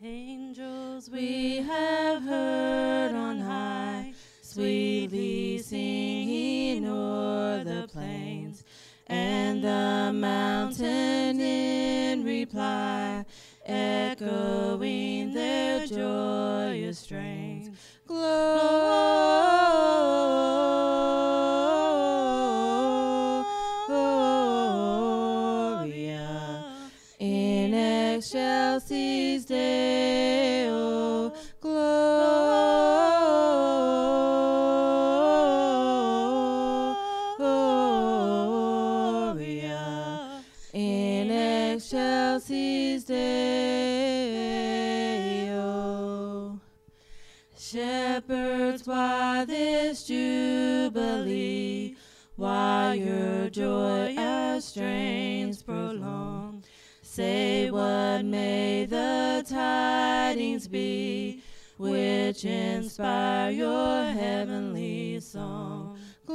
Angels we have heard on high, sweetly singing o'er the plains, and the mountain in reply, echoing their joyous strains. Gloria in excelsis Deo, Gloria in excelsis Deo. Shepherds, why this jubilee? Why your joyous strains prolong? Say, what may the tidings be which inspire your heavenly song?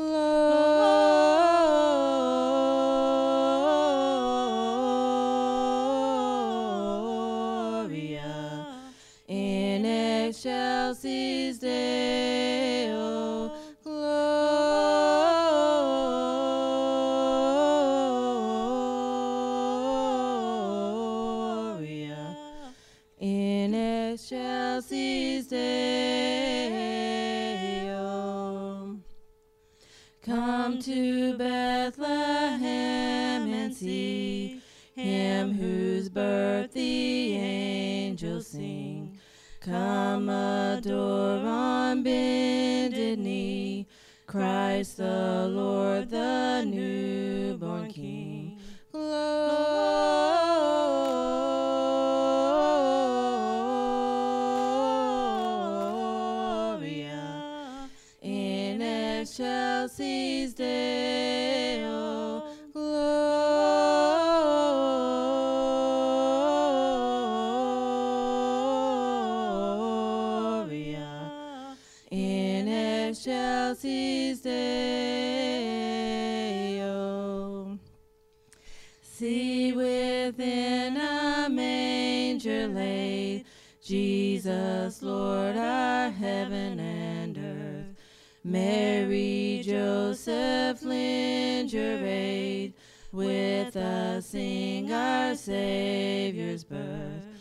Gloria in excelsis Deo, Gloria in excelsis Deo. Come to Bethlehem and see him whose birth the angels sing. Come adore on bended knee Christ the Lord, the newborn King. Gloria in excelsis Deo, Gloria in excelsis Deo. See, within a manger laid Jesus, Lord, our heaven and earth. Mary, Joseph, lend your aid. With us sing our Savior's birth.